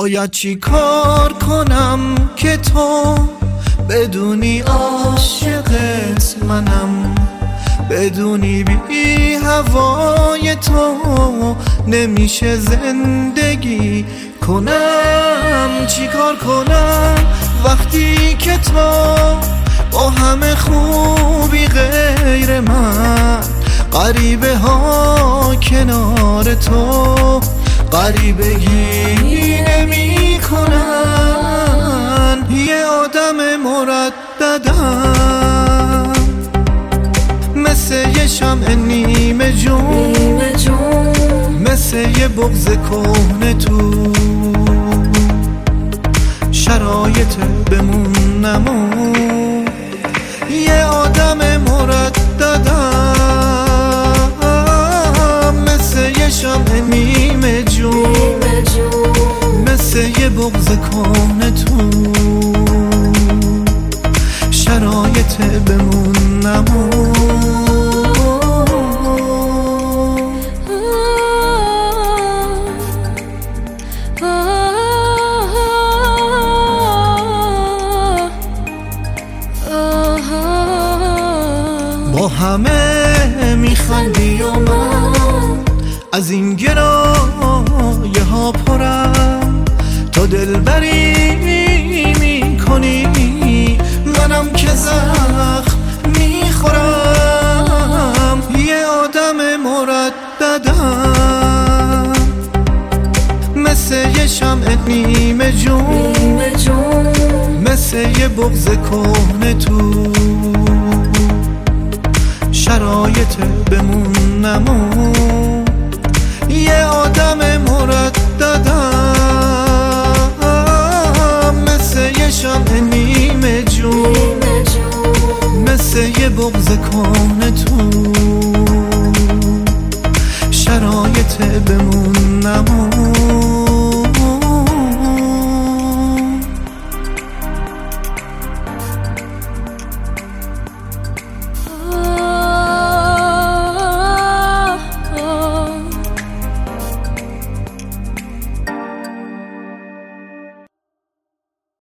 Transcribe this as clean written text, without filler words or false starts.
باید چی کار کنم که تو بدونی عاشقت منم، بدونی بی هوای تو نمیشه زندگی کنم. چی کار کنم وقتی که تو با همه خوبی غیر من، غریبه ها کنار تو غریبگی نمی کنن. یه آدم مرددم مثل یه شمع نیمه جون، مثل یه بغض کهنه تو شرایط بمون نمون. یه آدم مرددم مثل یه شمع نیمه جون، مثل یه بغض کهنه تو شرایط بمون نمون. با همه میخندی و من از این گرایه ها پرم، تو دلبری میکنی منم که زخم میخورم. یه آدم مرددم مثل یه شمع نیمه جون، مثل یه بغض کهنه تو شرایط بمون نمون. یه آدم مرددم مثل یه شمع نیمه جون، مثل یه بغض کهنه تو شرایط بمون نمون.